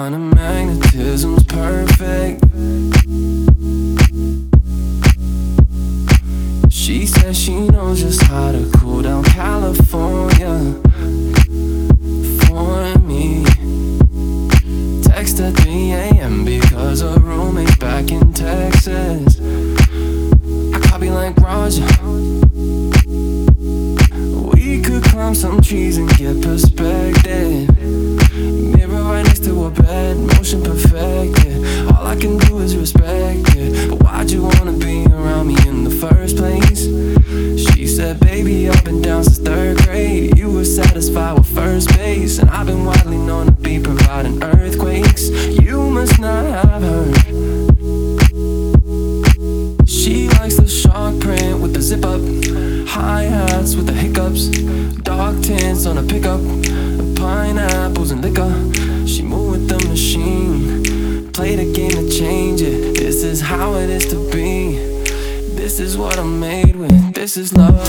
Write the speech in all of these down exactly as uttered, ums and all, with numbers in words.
kind of magnetism's perfect. She says she knows just how to cool down California for me. Text at three a m because her roommate's back in Texas. I copy like Roger. We could climb some trees and get perspective. Mirror right next to her bed, motion perfected. All I can do is respect it. But why'd you wanna be around me in the first place? She said, baby, I've been down since third grade. You were satisfied with first base, and I've been widely known to be providing earthquakes. You must not have heard. She likes the shark print with the zip up, hi-hats with the hiccups, dark tints on a pickup, pineapples and liquor. She moved with the machine, play the game to change it. This is how it is to be. This is what I'm made with. This is love.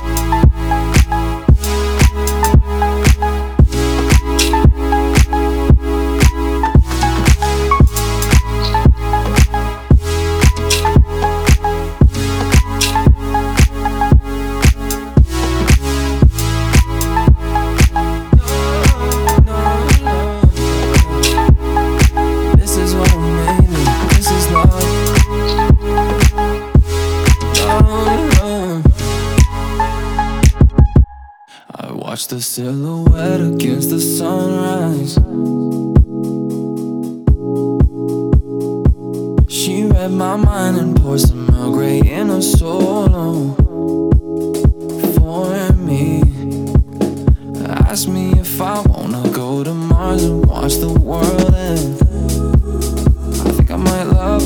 Watch the silhouette against the sunrise. She read my mind and poured some Earl Grey in a solo for me. Asked me if I wanna go to Mars and watch the world end. I think I might love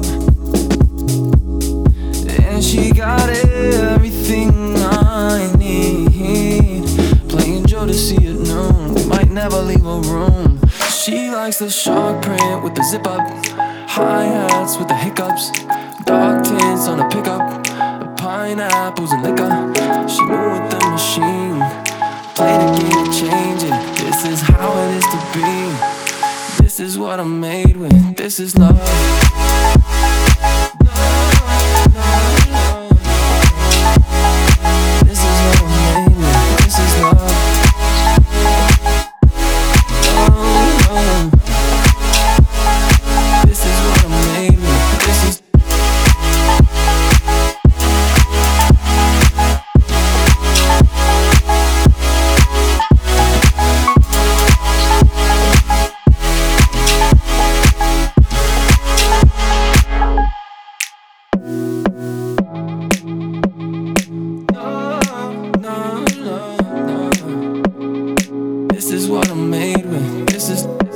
her, and she got everything I need. To see it noon, we might never leave a room. She likes the shark print with the zip up, hi-hats with the hiccups, dark tints on a pickup, pineapples and liquor. She moved with the machine, play the game to change it. This is how it is to be. This is what I'm made with. This is love. This is what I'm made with. This is